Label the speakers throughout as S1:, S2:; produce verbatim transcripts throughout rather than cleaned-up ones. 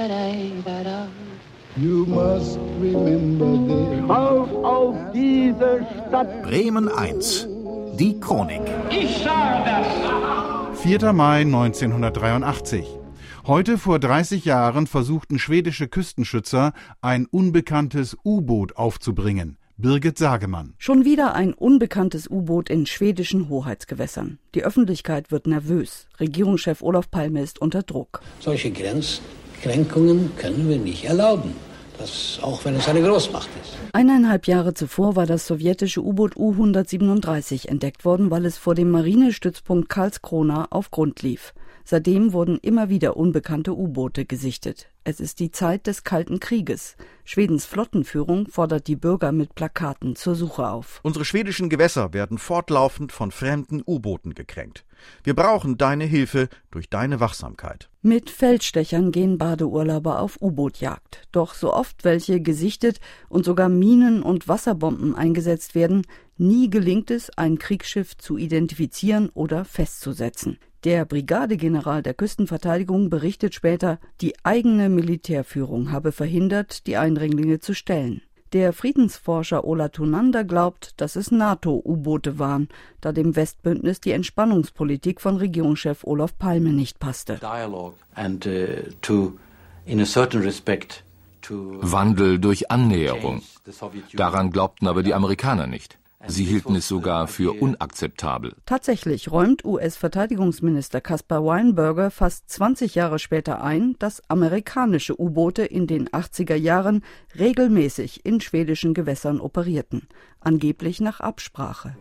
S1: You must remember this. Auf, auf diese Stadt.
S2: Bremen eins. Die Chronik.
S3: Ich sage das.
S4: vierter Mai neunzehnhundertdreiundachtzig. Heute vor dreißig Jahren versuchten schwedische Küstenschützer, ein unbekanntes U-Boot aufzubringen. Birgit Sagemann.
S5: Schon wieder ein unbekanntes U-Boot in schwedischen Hoheitsgewässern. Die Öffentlichkeit wird nervös. Regierungschef Olof Palme ist unter Druck.
S6: Solche Grenzkränkungen können wir nicht erlauben. Das, auch wenn es eine Großmacht ist.
S5: Eineinhalb Jahre zuvor war das sowjetische U-Boot U hundertsiebenunddreißig entdeckt worden, weil es vor dem Marinestützpunkt Karlskrona auf Grund lief. Seitdem wurden immer wieder unbekannte U-Boote gesichtet. Es ist die Zeit des Kalten Krieges. Schwedens Flottenführung fordert die Bürger mit Plakaten zur Suche auf.
S2: Unsere schwedischen Gewässer werden fortlaufend von fremden U-Booten gekränkt. Wir brauchen deine Hilfe durch deine Wachsamkeit.
S5: Mit Feldstechern gehen Badeurlauber auf U-Boot-Jagd. Doch so oft welche gesichtet und sogar Minen und Wasserbomben eingesetzt werden, nie gelingt es, ein Kriegsschiff zu identifizieren oder festzusetzen. Der Brigadegeneral der Küstenverteidigung berichtet später, die eigene Militärführung habe verhindert, die Eindringlinge zu stellen. Der Friedensforscher Ola Thunander glaubt, dass es NATO-U-Boote waren, da dem Westbündnis die Entspannungspolitik von Regierungschef Olof Palme nicht passte.
S7: And, uh, to, in a certain respect, to Wandel durch Annäherung. Daran glaubten aber die Amerikaner nicht. Sie hielten es sogar für unakzeptabel.
S5: Tatsächlich räumt U S-Verteidigungsminister Caspar Weinberger fast zwanzig Jahre später ein, dass amerikanische U-Boote in den achtziger Jahren regelmäßig in schwedischen Gewässern operierten, angeblich nach Absprache.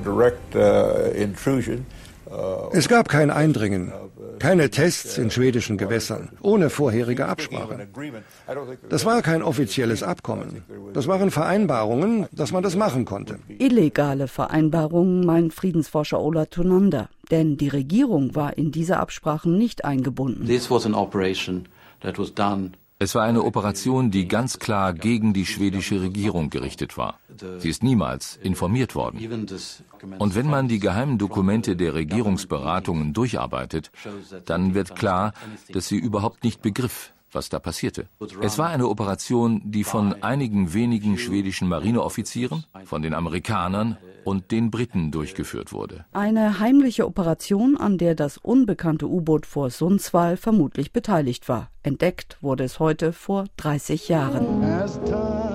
S8: Es gab kein Eindringen, keine Tests in schwedischen Gewässern, ohne vorherige Absprache. Das war kein offizielles Abkommen. Das waren Vereinbarungen, dass man das machen konnte.
S5: Illegale Vereinbarungen, meint Friedensforscher Ola Thunander. Denn die Regierung war in diese Absprachen nicht eingebunden.
S7: This was an operation that was done. Es war eine Operation, die ganz klar gegen die schwedische Regierung gerichtet war. Sie ist niemals informiert worden. Und wenn man die geheimen Dokumente der Regierungsberatungen durcharbeitet, dann wird klar, dass sie überhaupt nicht begriff, was da passierte. Es war eine Operation, die von einigen wenigen schwedischen Marineoffizieren, von den Amerikanern und den Briten durchgeführt wurde.
S5: Eine heimliche Operation, an der das unbekannte U-Boot vor Sundsvall vermutlich beteiligt war. Entdeckt wurde es heute vor dreißig Jahren.